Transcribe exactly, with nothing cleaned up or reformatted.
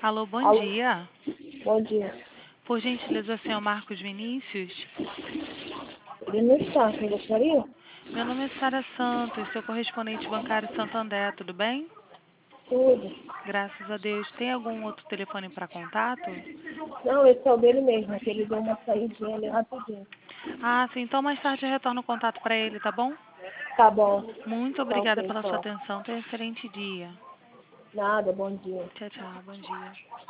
Alô, bom Alô, dia. bom dia. Por gentileza, senhor Marcos Vinícius? Ele não está, você gostaria? Meu nome é Sara Santos, sou correspondente bancário Santander, tudo bem? Tudo. Graças a Deus. Tem algum outro telefone para contato? Não, esse é o dele mesmo, que ele deu uma saída ali rapidinho. Ah, sim. Então mais tarde eu retorno o contato para ele, tá bom? Tá bom. Muito Tá obrigada ok, pela sua só. atenção. Tenha um excelente dia. Nada, bom dia. Tchau, tchau. Bom dia.